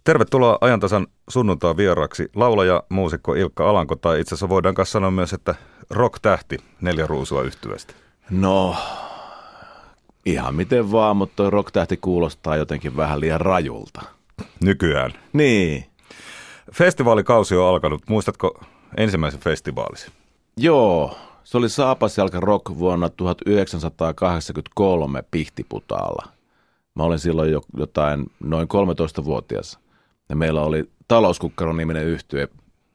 Tervetuloa Ajantasan sunnuntaan vieraaksi laulaja, muusikko Ilkka Alanko, tai itse asiassa voidaan kanssa sanoa myös, että rock-tähti 4 Ruusua -yhtyeestä. No, ihan miten vaan, mutta toi rock-tähti kuulostaa jotenkin vähän liian rajulta. Nykyään. Niin. Festivaalikausi on alkanut. Muistatko ensimmäisen festivaalisi? Joo, se oli Saapasjalka Rock vuonna 1983 Pihtiputaalla. Mä olin silloin jo noin 13-vuotias. Ja meillä oli Talouskukkaro-niminen yhtye.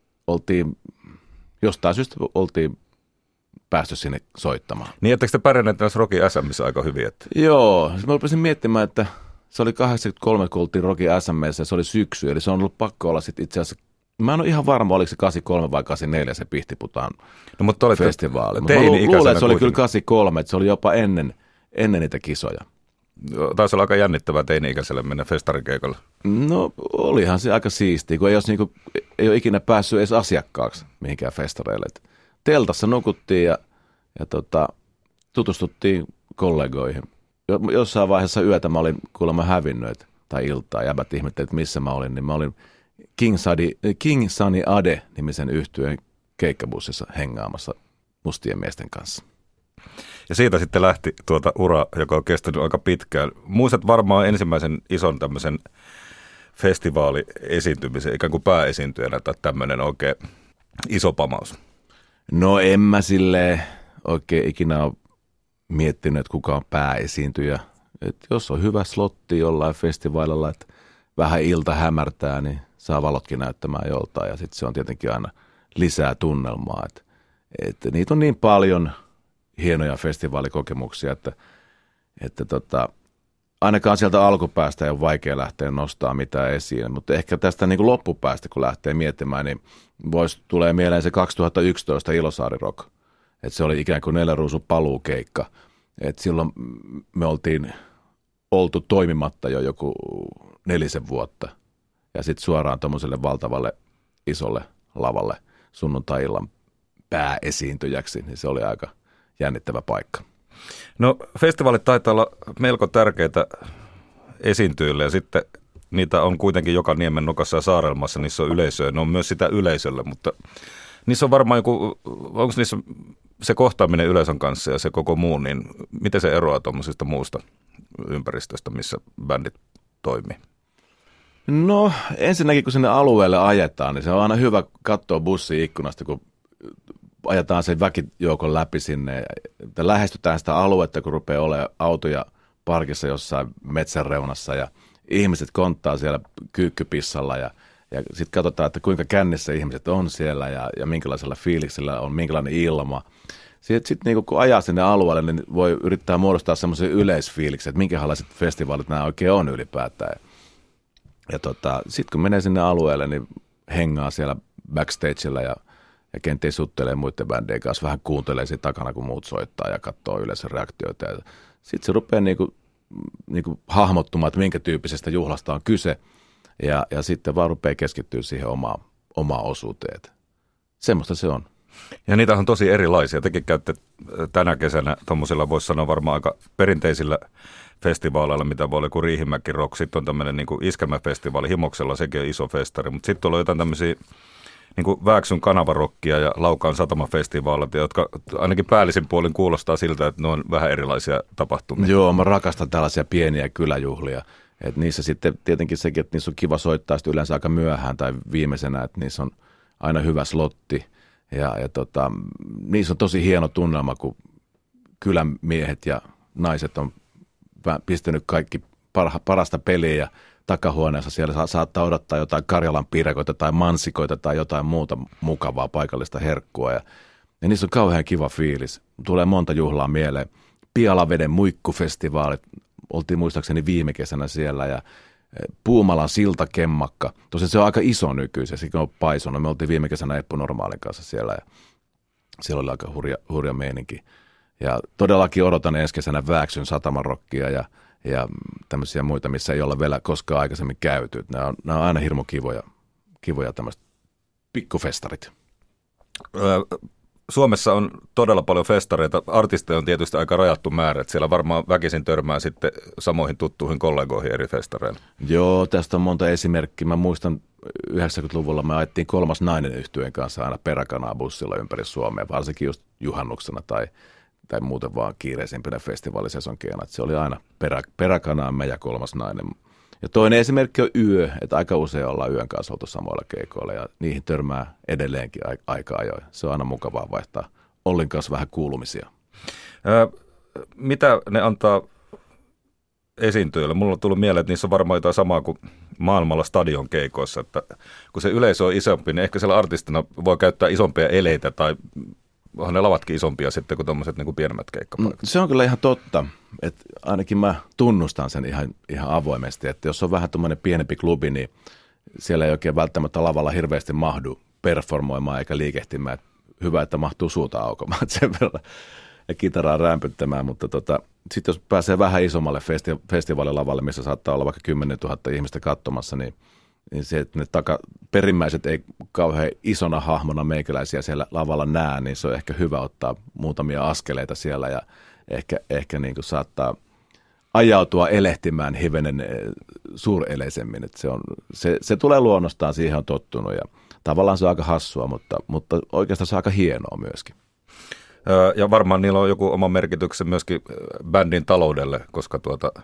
Jostain syystä oltiin päästy sinne soittamaan. Niin, etteikö te pärjänneet näissä Rockin SM:issä aika hyvin? Että... Joo, mä rupesin miettimään, että se oli 83, kun oltiin Rockin SM:ssä ja se oli syksy. Eli se on ollut pakko olla sitten itse asiassa, mä en ole ihan varma, oliko se 83 vai 84 se Pihtiputaan festivaali. Mä luulen, että se oli kyllä 83, että se oli jopa ennen niitä kisoja. Taisi olla aika jännittävää teini-ikäiselle mennä festarikeikalle. No olihan se aika siistiä, kun ei ole ikinä päässyt edes asiakkaaksi mihinkään festareille. Teltassa nukuttiin ja tutustuttiin kollegoihin. Jossain vaiheessa yötä mä olin kuulemma hävinnyt tai iltaa. Jäbät ihmettelivät, että missä mä olin. Niin mä olin King Sunny Ade-nimisen yhtyeen keikkabussissa hengaamassa mustien miesten kanssa. Ja siitä sitten lähti ura, joka on kestänyt aika pitkään. Muistat varmaan ensimmäisen ison tämmöisen festivaaliesiintymisen, ikään kuin pääesiintyjänä tai tämmöinen oikein iso pamaus. No en mä silleen oikein ikinä ole miettinyt, että kuka on pääesiintyjä. Et jos on hyvä slotti jollain festivaalilla, että vähän ilta hämärtää, niin saa valotkin näyttämään joltain. Ja sitten se on tietenkin aina lisää tunnelmaa. Että niitä on niin paljon hienoja festivaalikokemuksia, että ainakaan sieltä alkupäästä ei ole vaikea lähteä nostamaan mitään esiin, mutta ehkä tästä niin kuin loppupäästä, kun lähtee miettimään, niin tulee mieleen se 2011 Ilosaari Rock, että se oli ikään kuin 4 Ruusun paluukeikka, että silloin me oltu toimimatta jo joku 4 vuotta, ja sitten suoraan tuommoiselle valtavalle isolle lavalle sunnuntai-illan pääesiintyjäksi, niin se oli aika jännittävä paikka. No festivaalit taitaa olla melko tärkeitä esiintyjille ja sitten niitä on kuitenkin joka niemen nokassa ja saarelmassa, niissä on yleisöä, ne on myös sitä yleisölle, mutta niissä on varmaan onko niissä se kohtaaminen yleisön kanssa ja se koko muu, niin miten se eroaa tuommoisesta muusta ympäristöstä, missä bändit toimii? No ensinnäkin kun sinne alueelle ajetaan, niin se on aina hyvä katsoa bussin ikkunasta, kun ajetaan sen väkijoukon läpi sinne. Lähestytään sitä aluetta, kun rupeaa olemaan autoja parkissa jossain metsän reunassa ja ihmiset konttaa siellä kyykkypissalla ja sitten katsotaan, että kuinka kännissä ihmiset on siellä ja minkälaisella fiiliksellä on, minkälainen ilma. Sitten niin kun ajaa sinne alueelle, niin voi yrittää muodostaa semmoisen yleisfiiliksen, että minkälaiset festivaalit nämä oikein on ylipäätään. Ja sitten kun menee sinne alueelle, niin hengaa siellä backstagella ja kenties juttelee muiden bändien kanssa, vähän kuuntelee siinä takana, kun muut soittaa ja katsoo yleisön reaktioita. Sitten se rupeaa niinku hahmottumaan, että minkä tyyppisestä juhlasta on kyse, ja sitten vaan rupeaa keskittyä siihen omaan osuuteen. Semmoista se on. Ja niitä on tosi erilaisia. Tekin käytte tänä kesänä tuommoisilla, voisi sanoa varmaan aika perinteisillä festivaaleilla, mitä voi olla kuin Riihimäki Rock. Sitten on tämmöinen niin iskelmäfestivaali Himoksella, sekin on iso festari, mutta sitten on jotain tämmöisiä niin kuin Vääksyn kanavarokkia ja Laukaan satamafestivaalit, jotka ainakin päällisin puolin kuulostaa siltä, että ne on vähän erilaisia tapahtumia. Joo, mä rakastan tällaisia pieniä kyläjuhlia. Et niissä sitten tietenkin sekin, että niissä on kiva soittaa yleensä aika myöhään tai viimeisenä, että niissä on aina hyvä slotti. Ja niissä on tosi hieno tunnelma, kun kylän miehet ja naiset on pistänyt kaikki parasta peliä ja takahuoneessa siellä saattaa odottaa jotain Karjalan piirakoita tai mansikoita tai jotain muuta mukavaa paikallista herkkua. Ja niissä on kauhean kiva fiilis. Tulee monta juhlaa mieleen. Pialaveden muikkufestivaalit. Oltiin muistaakseni viime kesänä siellä ja Puumalan siltakemmakka. Tosin se on aika iso nykyisin, sekin on paisunut. Me oltiin viime kesänä Eppu Normaalin kanssa siellä ja siellä oli aika hurja meininki. Ja todellakin odotan ensi kesänä Vääksyn satamarokkia ja tämmöisiä muita, missä ei olla vielä koskaan aikaisemmin käyty. Nämä on aina hirmu kivoja tämmöiset pikkufestarit. Suomessa on todella paljon festareita. Artisteja on tietysti aika rajattu määrä, että siellä varmaan väkisin törmää sitten samoihin tuttuihin kollegoihin eri festareilla. Joo, tästä on monta esimerkkiä. Mä muistan 90-luvulla me ajettiin Kolmas nainen -yhtyeen kanssa aina peräkanaa bussilla ympäri Suomea, varsinkin just juhannuksena tai muuten vaan kiireisimpinä festivaalisesonkeina. Se oli aina peräkanaamme ja Kolmas nainen. Ja toinen esimerkki on yö, että aika usein ollaan yön kanssa oltu samoilla keikoilla ja niihin törmää edelleenkin aika ajoin. Se on aina mukavaa vaihtaa Ollin kanssa vähän kuulumisia. Mitä ne antaa esiintyjille? Mulla on tullut mieleen, että niissä on varmaan jotain samaa kuin maailmalla stadion keikoissa, että kun se yleisö on isompi, niin ehkä siellä artistina voi käyttää isompia eleitä tai onhan ne lavatkin isompia sitten kuin tuommoiset niin kuin pienemmät keikkapaikat. Se on kyllä ihan totta, että ainakin mä tunnustan sen ihan avoimesti, että jos on vähän tuommoinen pienempi klubi, niin siellä ei oikein välttämättä lavalla hirveästi mahdu performoimaan eikä liikehtimään. Hyvä, että mahtuu suuta aukomaan sen verran ja kitaraa rämpyttämään, mutta sitten jos pääsee vähän isommalle festivaalilavalle, missä saattaa olla vaikka 10 000 ihmistä katsomassa, niin se, että ne perimmäiset ei kauhean isona hahmona meikäläisiä siellä lavalla näe, niin se on ehkä hyvä ottaa muutamia askeleita siellä ja ehkä niin kuin saattaa ajautua elehtimään hivenen suureleisemmin. Että se tulee luonnostaan, siihen on tottunut ja tavallaan se on aika hassua, mutta oikeastaan se on aika hienoa myöskin. Ja varmaan niillä on joku oma merkityksen myöskin bändin taloudelle, koska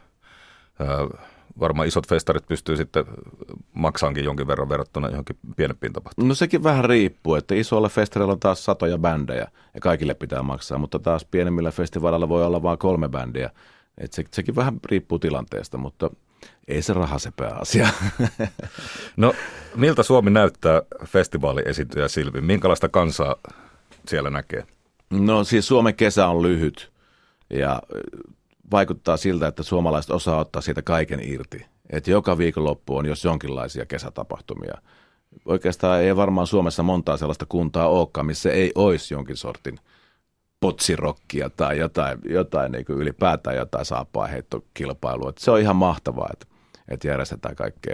varmaan isot festarit pystyy sitten maksaankin jonkin verran verrattuna johonkin pienempiin tapahtumiin. No sekin vähän riippuu, että isoilla festareilla on taas satoja bändejä ja kaikille pitää maksaa, mutta taas pienemmillä festivaaleilla voi olla vain 3 bändiä. Että sekin vähän riippuu tilanteesta, mutta ei se raha se pääasia. No miltä Suomi näyttää festivaaliesiintyjä silmin? Minkälaista kansaa siellä näkee? No siis Suomen kesä on lyhyt ja vaikuttaa siltä, että suomalaiset osaa ottaa siitä kaiken irti. Että joka viikonloppu on jos jonkinlaisia kesätapahtumia. Oikeastaan ei varmaan Suomessa montaa sellaista kuntaa olekaan, missä ei olisi jonkin sortin potsirokkia tai jotain niin kuin ylipäätään jotain saapaaheitto-kilpailua. Se on ihan mahtavaa, että järjestetään kaikkea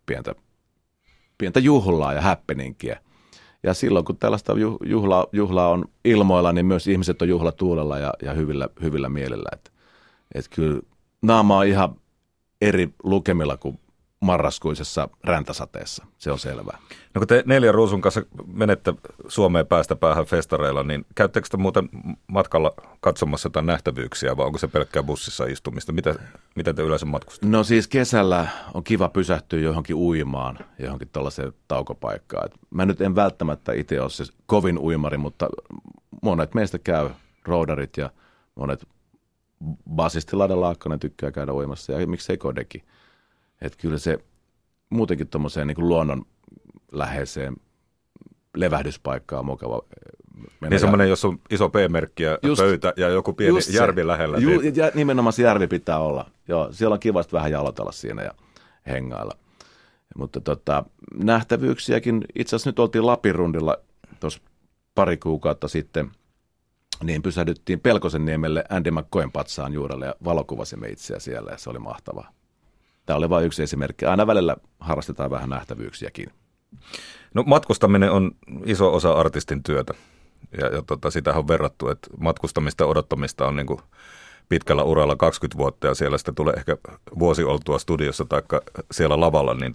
pientä juhlaa ja happeningia. Ja silloin, kun tällaista juhlaa on ilmoilla, niin myös ihmiset on juhlatuulella ja hyvillä mielellä. Että kyllä naama on ihan eri lukemilla kuin marraskuisessa räntäsateessa, se on selvää. No kun te 4 Ruusun kanssa menette Suomeen päästä päähän festareilla, niin käyttekö te muuten matkalla katsomassa jotain nähtävyyksiä vai onko se pelkkää bussissa istumista? Miten te yleensä matkustatte? No siis kesällä on kiva pysähtyä johonkin uimaan, johonkin tällaiseen taukopaikkaan. Et mä nyt en välttämättä itse ole se kovin uimari, mutta monet meistä käy, roudarit ja monet basisti Lada Laakkonen tykkää käydä uimassa ja miksei Kodekin. Että kyllä se muutenkin tuommoiseen niin kuin luonnonläheiseen levähdyspaikkaan on mukava mennä. Niin semmoinen, jos on iso P-merkki ja pöytä ja joku pieni järvi lähellä. Niin. Ja nimenomaan se järvi pitää olla. Joo, siellä on kivasti vähän jalotella siinä ja hengailla. Mutta nähtävyyksiäkin, itse asiassa nyt oltiin Lapinrundilla tuossa pari kuukautta sitten, niin pysähdyttiin Pelkosenniemelle Andy McCoyn patsaan juurelle ja valokuvasimme itseä siellä ja se oli mahtavaa. Tämä oli vain yksi esimerkki. Aina välillä harrastetaan vähän nähtävyyksiäkin. No matkustaminen on iso osa artistin työtä ja sitähän on verrattu, että matkustamista ja odottamista on niin kuin pitkällä uralla 20 vuotta ja siellä sitten tulee ehkä vuosi oltua studiossa tai siellä lavalla, niin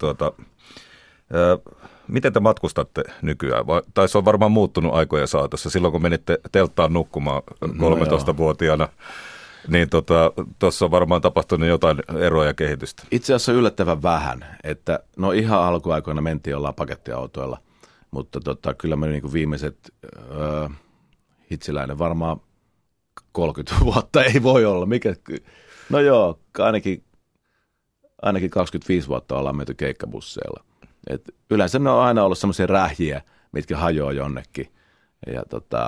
miten te matkustatte nykyään? Tai se on varmaan muuttunut aikojen saatossa. Silloin kun menitte telttaan nukkumaan 13-vuotiaana, niin tuossa on varmaan tapahtunut jotain eroa ja kehitystä. Itse asiassa yllättävän vähän, että no ihan alkuaikoina mentiin jollain pakettiautoilla, mutta kyllä me niin viimeiset hitsiläinen varmaan 30 vuotta ei voi olla. No joo, ainakin 25 vuotta ollaan menty keikkabusseilla. Et yleensä ne on aina ollut semmoisia rähjiä, mitkä hajoaa jonnekin. Ja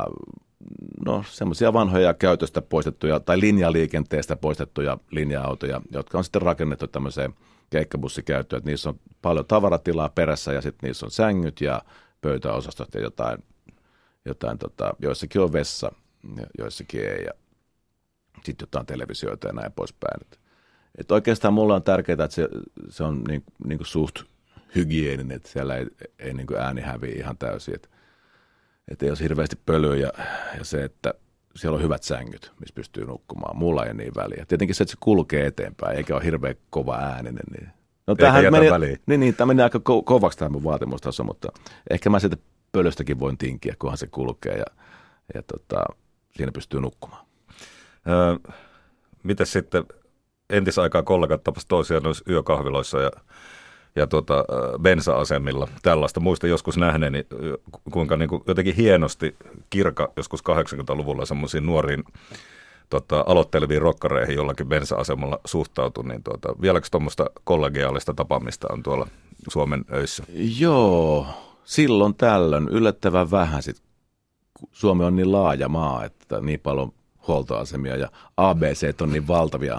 semmoisia vanhoja käytöstä poistettuja tai linjaliikenteestä poistettuja linja-autoja, jotka on sitten rakennettu tämmöiseen keikkabussikäyttöön. Että niissä on paljon tavaratilaa perässä ja sitten niissä on sängyt ja pöytäosastot ja jotain joissakin on vessa, joissakin ei ja sitten jotain televisioita ja näin poispäin. Et oikeastaan mulle on tärkeää, että se on niin kuin suht hygieninen, että siellä ei niin kuin ääni häviä ihan täysin. että ei olisi hirveästi pölyä ja se, että siellä on hyvät sängyt, missä pystyy nukkumaan. Mulla ei niin väliä. Tietenkin se, että se kulkee eteenpäin, eikä ole hirveän kova ääninen. Niin. No, tämä meni aika kovaksi tämä mun vaatimustaso, mutta ehkä mä sieltä pölöstäkin voin tinkiä, kunhan se kulkee ja siinä pystyy nukkumaan. Miten sitten entisaikaa kollegat tapasivat toisiaan noissa yökahviloissa ja bensa-asemilla tällaista? Muistan joskus nähneeni, kuinka niin kuin jotenkin hienosti Kirka joskus 80-luvulla semmoisiin nuoriin aloitteleviin rokkareihin jollakin bensa-asemalla suhtautui, niin vieläkö tuommoista kollegiaalista tapaamista on tuolla Suomen öissä? Joo, silloin tällöin yllättävän vähän. Suomi on niin laaja maa, että niin paljon huoltoasemia ja ABC on niin valtavia,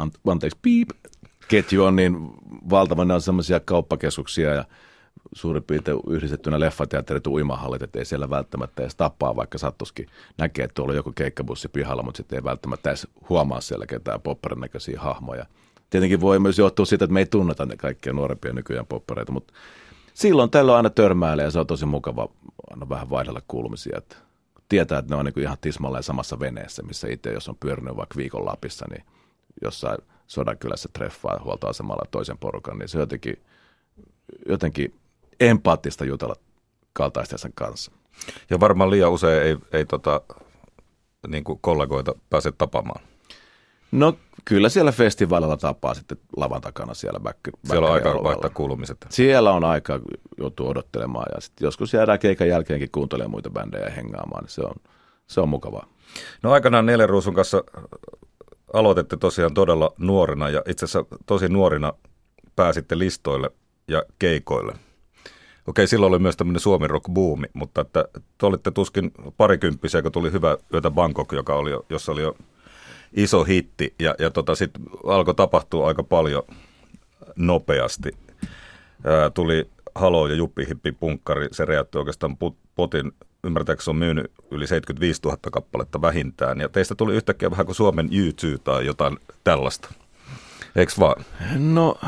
ketju on niin valtava, ne on semmoisia kauppakeskuksia ja suurin piirtein yhdistettynä leffateatterit, uimahallit, että ei siellä välttämättä edes tappaa, vaikka sattuskin näkee, että tuolla on joku keikkabussi pihalla, mutta sitten ei välttämättä edes huomaa siellä ketään popparin näköisiä hahmoja. Tietenkin voi myös johtua siitä, että me ei tunneta ne kaikkia nuorempia nykyään poppareita, mutta silloin tällöin aina törmäilee ja se on tosi mukava aina vähän vaihdella kuulumisia, että tietää, että ne on niin kuin ihan tismalleen samassa veneessä, missä itse, jos on pyörinyt vaikka viikon Lapissa, niin jossain Sodankylässä treffaa huoltoasemalla toisen porukan, niin se on jotenkin empaattista jutella kaltaistensa kanssa. Ja varmaan liian usein ei niin kuin kollegoita pääse tapaamaan. No kyllä siellä festivaalilla tapaa sitten lavan takana siellä siellä on aika vaihtaa kuulumiset. Siellä on aika joutuu odottelemaan ja sitten joskus jäädään keikan jälkeenkin kuuntelemaan muita bändejä ja hengaamaan, niin se on mukavaa. No aikanaan Neljän Ruusun kanssa aloitette tosiaan todella nuorena ja itse asiassa tosi nuorina pääsitte listoille ja keikoille. Okei, silloin oli myös tämmöinen Suomi rock-buumi, mutta että te olitte tuskin parikymppisiä, kun tuli Hyvä yötä Bangkok, jossa oli jo iso hitti ja sitten alkoi tapahtua aika paljon nopeasti. Tuli Halo ja Juppi Hippi Punkkari, se räjäytti oikeastaan potin. Ymmärtääkö se on myynyt yli 75 000 kappaletta vähintään. Ja teistä tuli yhtäkkiä vähän kuin Suomen U2 tai jotain tällaista. Eikö vaan? No,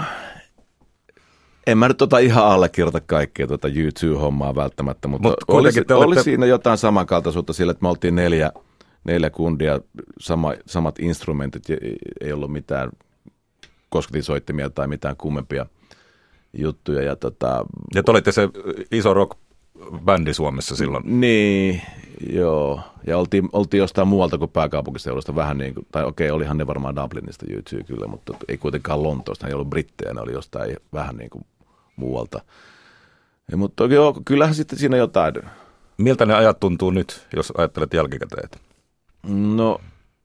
en mä nyt ihan allekirjoita kaikkea U2-hommaa välttämättä, mutta oli siinä jotain samankaltaisuutta sillä, että me oltiin neljä kundia, samat instrumentit, ei ollut mitään kosketinsoittimia tai mitään kummempia juttuja. Ja te olitte se iso rock-bändi Suomessa silloin. Niin, joo. Ja oltiin jostain muualta kuin pääkaupunkiseudusta vähän niin kuin, tai okei, olihan ne varmaan Dublinista U2 kyllä, mutta ei kuitenkaan Lontoosta, ne ei ollut brittejä, ne oli jostain vähän niin kuin muualta. Ja, mutta joo, kyllähän sitten siinä jotain. Miltä ne ajat tuntuu nyt, jos ajattelet jälkikäteen? No,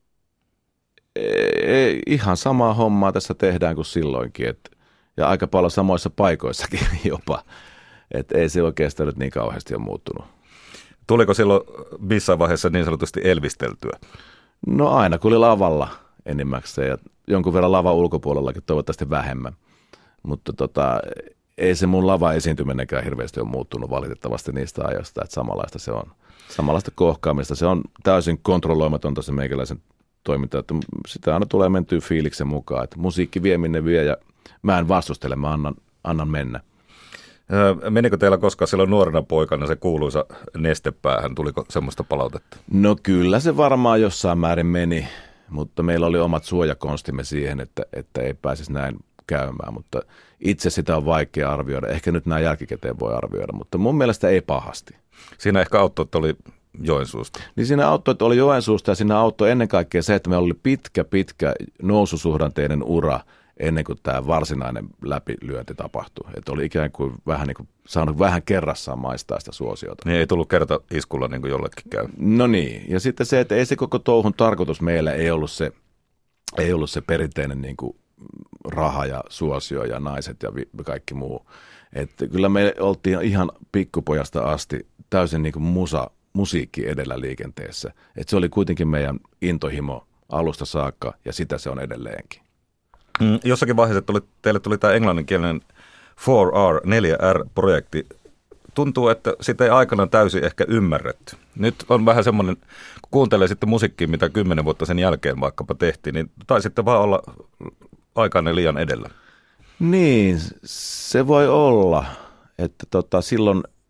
ihan samaa hommaa tässä tehdään kuin silloinkin, ja aika paljon samoissa paikoissakin jopa. Että ei se oikeastaan nyt niin kauheasti ole muuttunut. Tuliko silloin missään vaiheessa niin sanotusti elvisteltyä? No aina kun oli lavalla enimmäkseen ja jonkun verran lavan ulkopuolellakin toivottavasti vähemmän. Mutta ei se mun lava-esiintyminenkään hirveästi ole muuttunut valitettavasti niistä ajoista, että samanlaista se on. Samanlaista kohkaamista. Se on täysin kontrolloimatonta se meikäläisen toiminta, että sitä aina tulee mentyä fiiliksen mukaan. Että musiikki vie minne vie ja mä en vastustele, mä annan mennä. Menikö teillä koskaan silloin nuorena poikana se kuuluisa nestepäähän? Tuliko semmoista palautetta? No kyllä se varmaan jossain määrin meni, mutta meillä oli omat suojakonstimme siihen, että ei pääsisi näin käymään. Mutta itse sitä on vaikea arvioida. Ehkä nyt nämä jälkikäteen voi arvioida, mutta mun mielestä ei pahasti. Siinä ehkä auttoi, että oli Joensuusta. Niin siinä auttoi, että oli Joensuusta ja siinä auttoi ennen kaikkea se, että meillä oli pitkä noususuhdanteinen ura ennen kuin tämä varsinainen läpilyönti tapahtui. Että oli ikään kuin vähän niin kuin saanut vähän kerrassaan maistaa sitä suosiota. Niin ei tullut kerta iskulla niin kuin jollekin käy. No niin, ja sitten se, että ei se koko touhun tarkoitus meillä ei ollut se perinteinen niin kuin raha ja suosio ja naiset ja kaikki muu. Että kyllä me oltiin ihan pikkupojasta asti täysin niin kuin musiikki edellä liikenteessä. Että se oli kuitenkin meidän intohimo alusta saakka ja sitä se on edelleenkin. Jossakin vaiheessa teille tuli tämä englanninkielinen 4R, 4R-projekti. Tuntuu, että sitä ei aikana täysin ehkä ymmärretty. Nyt on vähän semmoinen, kun kuuntelee sitten musiikkia, mitä 10 vuotta sen jälkeen vaikkapa tehtiin, niin taisitte vaan olla aikainen liian edellä. Niin, se voi olla, että silloin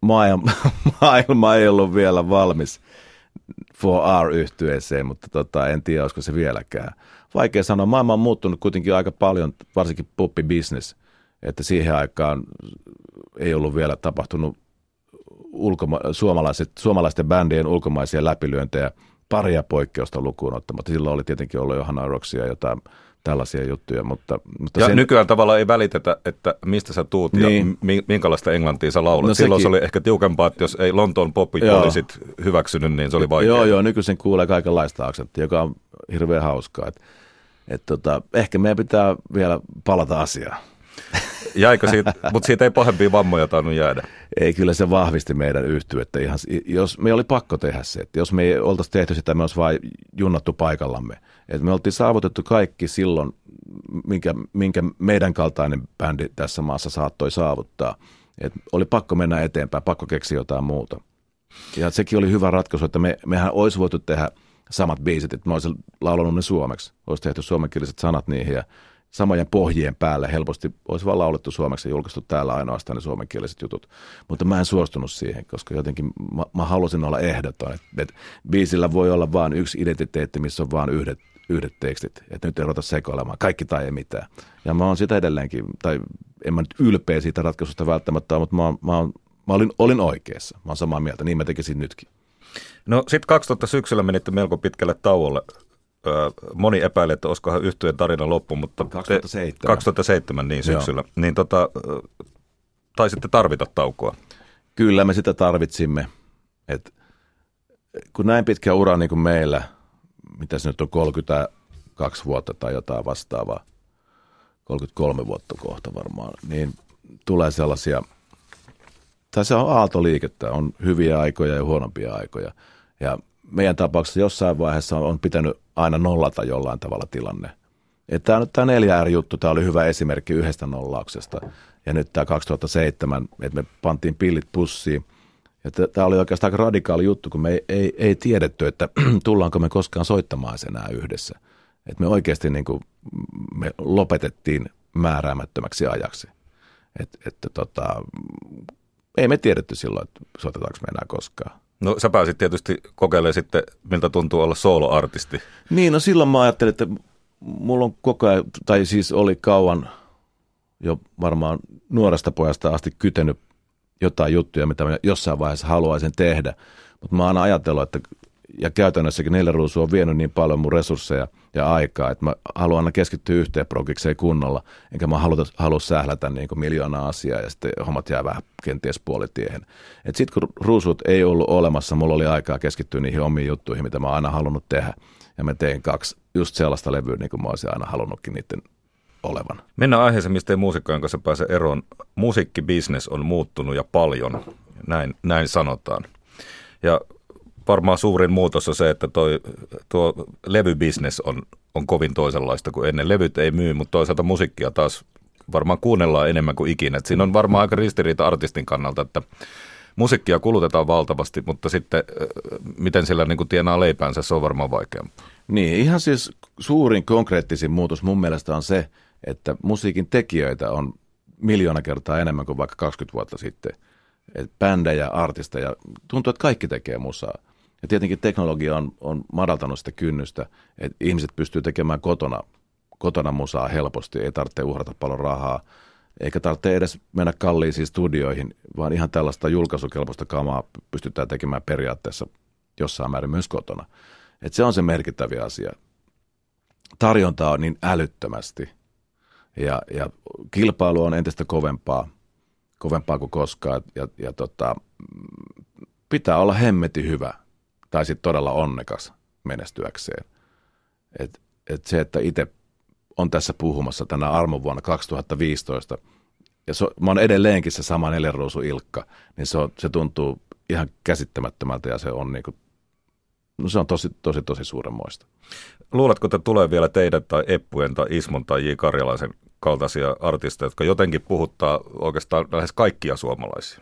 maailma ei ollut vielä valmis 4R-yhtyeeseen, mutta en tiedä, olisiko se vieläkään. Vaikea sanoa, maailma on muuttunut kuitenkin aika paljon, varsinkin poppi-business, että siihen aikaan ei ollut vielä tapahtunut suomalaisten bändien ulkomaisia läpilyöntejä, paria poikkeusta lukuun ottamatta. Silloin oli tietenkin ollut Johanna Roxia ja jotain tällaisia juttuja. Mutta ja nykyään tavallaan ei välitetä, että mistä sä tuut niin. Ja minkälaista englantia sä laulat. No silloin se oli ehkä tiukempaa, että jos ei Lontoon popit olisit hyväksynyt, niin se oli vaikeaa. Joo, nykyisin kuulee kaikenlaista aksenttia, joka on hirveän hauskaa. Ehkä meidän pitää vielä palata asiaan. Jäikö siitä, mutta siitä ei pahempia vammoja tainnut jäädä. Ei, kyllä se vahvisti meidän yhtyettä. Jos me oli pakko tehdä se, että jos me ei oltaisi tehty sitä, me olisi vain junnattu paikallamme. Että me oltiin saavutettu kaikki silloin, minkä meidän kaltainen bändi tässä maassa saattoi saavuttaa. Et oli pakko mennä eteenpäin, pakko keksiä jotain muuta. Ja sekin oli hyvä ratkaisu, että mehän olisi voitu tehdä samat biisit, että mä olisin laulanut ne suomeksi. Olisi tehty suomenkieliset sanat niihin ja samojen pohjien päälle helposti olisi vaan laulettu suomeksi ja julkaistu täällä ainoastaan ne suomenkieliset jutut. Mutta mä en suostunut siihen, koska jotenkin mä halusin olla ehdoton. Että biisillä voi olla vain yksi identiteetti, missä on vain yhdet tekstit. Että nyt ei ruveta sekoilemaan, kaikki tai ei mitään. Ja mä oon sitä edelleenkin, tai en mä nyt ylpeä siitä ratkaisusta välttämättä, mutta mä olin oikeassa. Mä oon samaa mieltä, niin mä tekisin nytkin. No sitten 2000 syksyllä menitte melko pitkälle tauolle. Moni epäili, että olisikohan yhtyeen tarina loppu, mutta 2007 niin syksyllä. Joo. Niin taisitte tarvita taukoa. Kyllä me sitä tarvitsimme. Kun näin pitkä ura niin kuin meillä, mitä se nyt on 32 vuotta tai jotain vastaavaa, 33 vuotta kohta varmaan, niin tulee sellaisia, tai se on aaltoliikettä, on hyviä aikoja ja huonompia aikoja. Ja meidän tapauksessa jossain vaiheessa on pitänyt aina nollata jollain tavalla tilanne. Tämä 4R-juttu, tämä oli hyvä esimerkki yhdestä nollauksesta. Ja nyt tämä 2007, että me pantiin pillit pussiin. Ja tämä oli oikeastaan aika radikaali juttu, kun me ei tiedetty, että tullaanko me koskaan soittamaan enää yhdessä. Että me oikeasti niin kuin, me lopetettiin määräämättömäksi ajaksi. Ei me tiedetty silloin, että soitetaanko me enää koskaan. No sä pääsit tietysti kokeilemaan sitten, miltä tuntuu olla soloartisti. Niin, no silloin mä ajattelin, että mulla on koko ajan, tai siis oli kauan jo varmaan nuoresta pojasta asti kytenyt jotain juttuja, mitä mä jossain vaiheessa haluaisin tehdä. Mutta mä oon aina ajatellut, että ja käytännössäkin 4 Ruusua on vienyt niin paljon mun resursseja ja aikaa, että mä haluan aina keskittyä yhteen projektiin kunnolla, enkä mä halua sählätä niin kuin miljoonaa asiaa ja sitten hommat jää vähän kenties puolitiehen. Sitten kun Ruusut ei ollut olemassa, mulla oli aikaa keskittyä niihin omiin juttuihin, mitä mä oon aina halunnut tehdä. Ja mä tein 2 just sellaista levyä, niin kuin mä olisin aina halunnutkin niiden olevan. Mennään aiheeseen, mistä ei muusikkojen kanssa pääse eroon. Musiikkibisnes on muuttunut ja paljon, näin sanotaan. Ja varmaan suurin muutos on se, että tuo levybisnes on kovin toisenlaista kuin ennen. Levyt ei myy, mutta toisaalta musiikkia taas varmaan kuunnellaan enemmän kuin ikinä. Et siinä on varmaan aika ristiriita artistin kannalta, että musiikkia kulutetaan valtavasti, mutta sitten miten sillä niin kuin tienaa leipäänsä, se on varmaan vaikeampaa. Niin, ihan siis suurin konkreettisin muutos mun mielestä on se, että musiikin tekijöitä on 1,000,000 kertaa enemmän kuin vaikka 20 vuotta sitten. Et bändejä, artisteja, tuntuu, että kaikki tekee musaa. Ja tietenkin teknologia on madaltanut sitä kynnystä, että ihmiset pystyy tekemään kotona musaa helposti, ei tarvitse uhrata paljon rahaa, eikä tarvitse edes mennä kalliisiin studioihin, vaan ihan tällaista julkaisukelpoista kamaa pystytään tekemään periaatteessa jossain määrin myös kotona. Et se on se merkittävä asia. Tarjontaa on niin älyttömästi ja kilpailu on entistä kovempaa kuin koskaan ja pitää olla hemmetin hyvä tai sitten todella onnekas menestyäkseen. Et se, että itse on tässä puhumassa tänä armovuonna 2015 ja mä oon edelleenkin se sama 4 Ruusu Ilkka, niin se tuntuu ihan käsittämättömältä ja se on niinku, no se on tosi suurenmoista. Luuletko, että tulee vielä teidän tai Eppujen tai Ismon tai J. Karjalaisen kaltaisia artisteja, jotka jotenkin puhuttaa oikeastaan lähes kaikkia suomalaisia?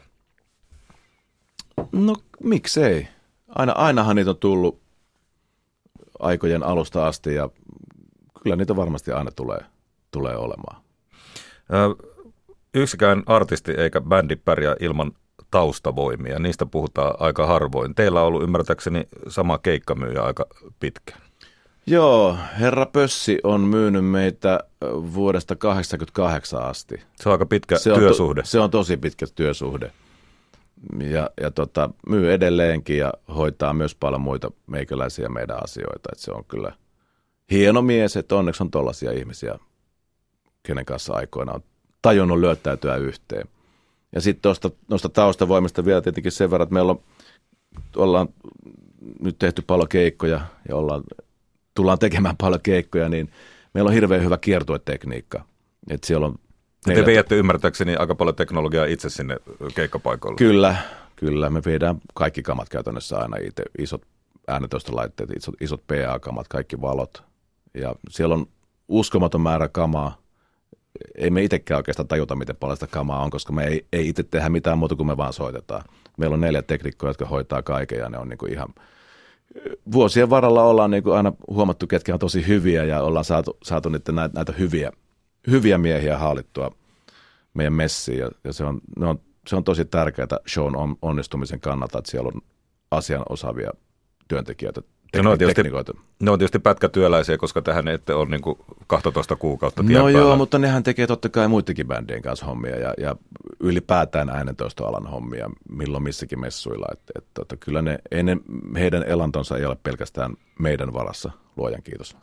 No miksei? Ainahan niitä on tullut aikojen alusta asti ja kyllä niitä varmasti aina tulee olemaan. Yksikään artisti eikä bändi pärjää ilman taustavoimia. Niistä puhutaan aika harvoin. Teillä on ollut ymmärtääkseni sama keikkamyyjä aika pitkään. Joo, Herra Pössi on myynyt meitä vuodesta 1988 asti. Se on aika pitkä työsuhde. Se on tosi pitkä työsuhde. Ja myy edelleenkin ja hoitaa myös paljon muita meikäläisiä meidän asioita. Et se on kyllä hieno mies, että onneksi on tollaisia ihmisiä, kenen kanssa aikoina on tajunnut lyöttäytyä yhteen. Ja sitten noista taustavoimista vielä tietenkin sen verran, että ollaan nyt tehty paljon keikkoja ja tullaan tekemään paljon keikkoja, niin meillä on hirveän hyvä kiertuetekniikka. Että siellä on te veijätte ymmärtääkseni aika paljon teknologiaa itse sinne keikkapaikoille. Kyllä. Me viedään kaikki kamat käytännössä aina itse. Isot äänetoistolaitteet, isot PA-kamat, kaikki valot. Ja siellä on uskomaton määrä kamaa. Ei me itsekään oikeastaan tajuta, miten paljon sitä kamaa on, koska me ei itse tehdä mitään muuta kuin me vaan soitetaan. Meillä on 4 teknikkoa, jotka hoitaa kaiken ja ne on niinku ihan... Vuosien varrella ollaan niinku aina huomattu, ketkä on tosi hyviä ja ollaan saatu näitä hyviä miehiä haalittua meidän messiin. Ja se on tosi tärkeää shown onnistumisen kannalta, että siellä on asian osaavia työntekijöitä. Ne on tietysti pätkätyöläisiä, koska tähän ette ole niin kuin 12 kuukautta tien päällä. Joo, mutta nehän tekee totta kai muidenkin bändien kanssa hommia ja ylipäätään äänentoistoalan hommia milloin missäkin messuilla. Kyllä heidän elantonsa ei ole pelkästään meidän varassa, luojan kiitos.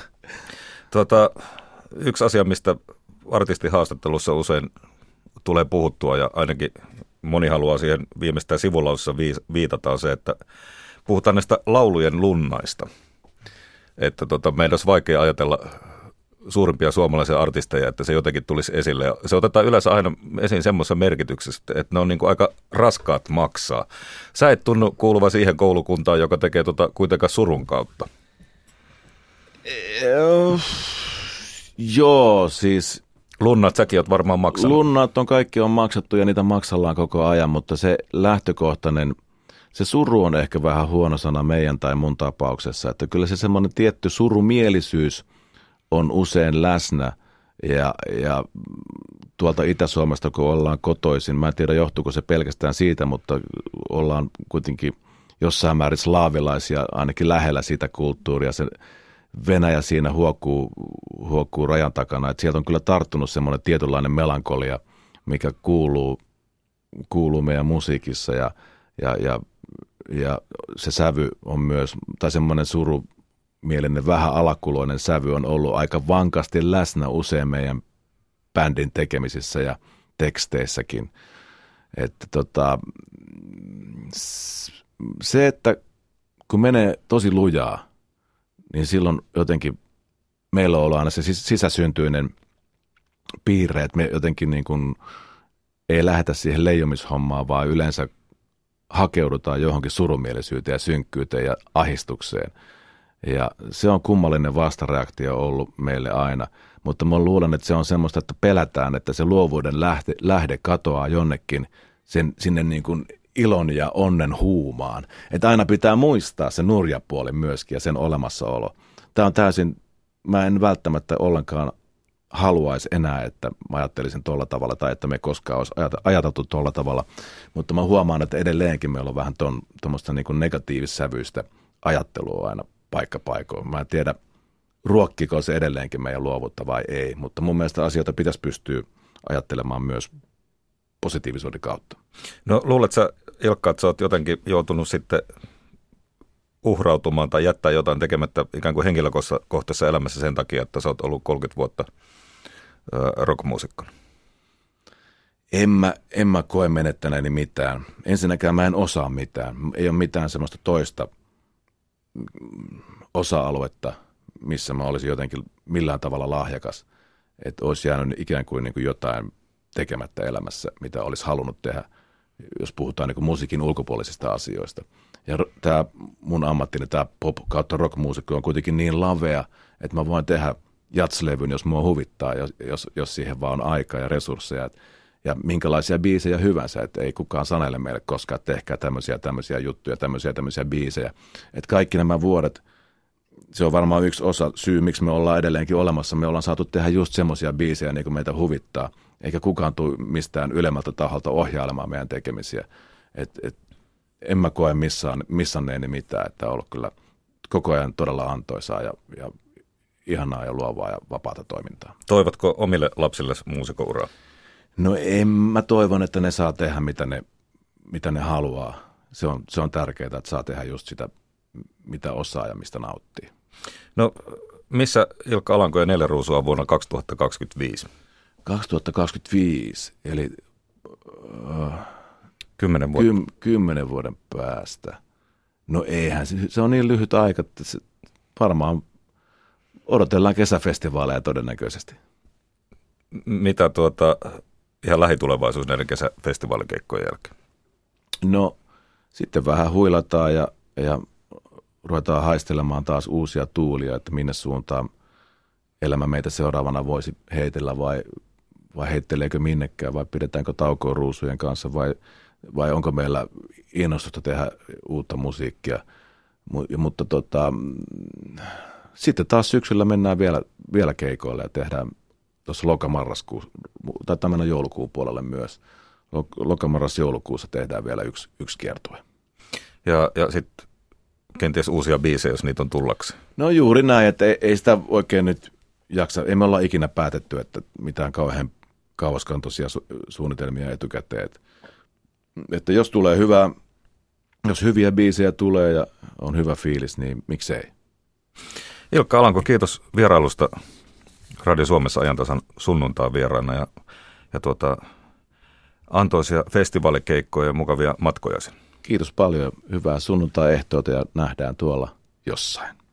Yksi asia, mistä artistihaastattelussa usein tulee puhuttua ja ainakin moni haluaa siihen viimeistään sivulaussa viitata on se, että puhutaan näistä laulujen lunnaista. Että meidän olisi vaikea ajatella suurimpia suomalaisia artisteja, että se jotenkin tulisi esille. Ja se otetaan yleensä aina esiin semmoisessa merkityksessä, että ne on niin kuin aika raskaat maksaa. Sä et tunnu kuuluva siihen koulukuntaan, joka tekee kuitenkaan surun kautta. Joo, siis... Lunnat säkin oot varmaan maksanut. Lunnat kaikki on maksettu ja niitä maksallaan koko ajan, mutta se lähtökohtainen... Se suru on ehkä vähän huono sana meidän tai mun tapauksessa, että kyllä se semmoinen tietty surumielisyys on usein läsnä ja tuolta Itä-Suomesta, kun ollaan kotoisin, mä en tiedä johtuuko se pelkästään siitä, mutta ollaan kuitenkin jossain määrin slaavilaisia ainakin lähellä sitä kulttuuria, se Venäjä siinä huokuu rajan takana, että sieltä on kyllä tarttunut semmoinen tietynlainen melankolia, mikä kuuluu meidän musiikissa ja se sävy on myös, tai semmoinen surumielinen, vähän alakuloinen sävy on ollut aika vankasti läsnä usein meidän bändin tekemisissä ja teksteissäkin. Että se, että kun menee tosi lujaa, niin silloin jotenkin meillä on ollut aina se sisäsyntyinen piirre, että me jotenkin niin kuin ei lähdetä siihen leijomishommaan, vaan yleensä hakeudutaan johonkin surumielisyyteen ja synkkyyteen ja ahdistukseen. Ja se on kummallinen vastareaktio ollut meille aina, mutta mä luulen, että se on semmoista, että pelätään, että se luovuuden lähde katoaa jonnekin sinne niin kuin ilon ja onnen huumaan. Että aina pitää muistaa se nurjapuoli myöskin ja sen olemassaolo. Tämä on täysin, mä en välttämättä ollenkaan haluaisi enää, että mä ajattelisin tuolla tavalla tai että me koskaan olisi ajateltu tuolla tavalla, mutta mä huomaan, että edelleenkin meillä on vähän tuommoista niin kuin negatiivissävyistä ajattelua aina paikkapaikoin. Mä en tiedä, ruokkiko se edelleenkin meidän luovuutta vai ei, mutta mun mielestä asioita pitäisi pystyä ajattelemaan myös positiivisuuden kautta. No luulet sä, Ilkka, että sä oot jotenkin joutunut sitten uhrautumaan tai jättää jotain tekemättä ikään kuin henkilökohtaisessa elämässä sen takia, että sä oot ollut 30 vuotta rockmuusikkona? En mä koe menettäneeni mitään. Ensinnäkään mä en osaa mitään. Ei ole mitään semmoista toista osa-aluetta, missä mä olisin jotenkin millään tavalla lahjakas. Että olisi jäänyt ikään kuin, jotain tekemättä elämässä, mitä olisi halunnut tehdä, jos puhutaan niin kuin musiikin ulkopuolisista asioista. Ja tämä mun ammattini, tämä pop kautta rockmuusikko on kuitenkin niin lavea, että mä voin tehdä jatslevyn, jos mua huvittaa, jos siihen vaan on aikaa ja resursseja. Ja minkälaisia biisejä hyvänsä, että ei kukaan sanele meille koskaan, että tehkää tämmöisiä juttuja, tämmöisiä biisejä. Että kaikki nämä vuodet se on varmaan yksi osa syy, miksi me ollaan edelleenkin olemassa. Me ollaan saatu tehdä just semmoisia biisejä, niin kuin meitä huvittaa, eikä kukaan tule mistään ylemmältä taholta ohjailemaan meidän tekemisiä. En mä koe missanneeni mitään, että on ollut kyllä koko ajan todella antoisaa ja ihanaa ja luovaa ja vapaata toimintaa. Toivotko omille lapsille muusikouraa? No mä toivon, että ne saa tehdä mitä ne haluaa. Se on tärkeää, että saa tehdä just sitä, mitä osaa ja mistä nauttii. No missä Ilkka Alanko ja Neljä Ruusua on vuonna 2025? 2025, eli 10 vuotta. 10 vuoden päästä. No eihän, se on niin lyhyt aika, että varmaan odotellaan kesäfestivaaleja todennäköisesti. Mitä ihan lähitulevaisuus näiden kesäfestivaalikeikkojen jälkeen? No sitten vähän huilataan ja ruvetaan haistelemaan taas uusia tuulia, että minne suuntaan elämä meitä seuraavana voisi heitellä vai heitteleekö minnekään vai pidetäänkö taukoa ruusujen kanssa vai onko meillä innostusta tehdä uutta musiikkia. Mutta sitten taas syksyllä mennään vielä keikoille ja tehdään tuossa lokamarraskuussa, tai tämän joulukuun puolelle myös. Lokamarras-joulukuussa tehdään vielä yksi kiertue. Ja sitten kenties uusia biisejä, jos niitä on tullakseen. No juuri näin, että ei sitä oikein nyt jaksa. Ei me olla ikinä päätetty, että mitään kauhean kauaskantoisia suunnitelmia etukäteen. Että jos tulee jos hyviä biisejä tulee ja on hyvä fiilis, niin miksei. Ilkka Alanko, kiitos vierailusta Radio Suomessa ajantasan sunnuntaan vieraana ja antoisia festivaalikeikkoja ja mukavia matkoja sinne. Kiitos paljon. Hyvää sunnuntai-ehtoota ja nähdään tuolla jossain.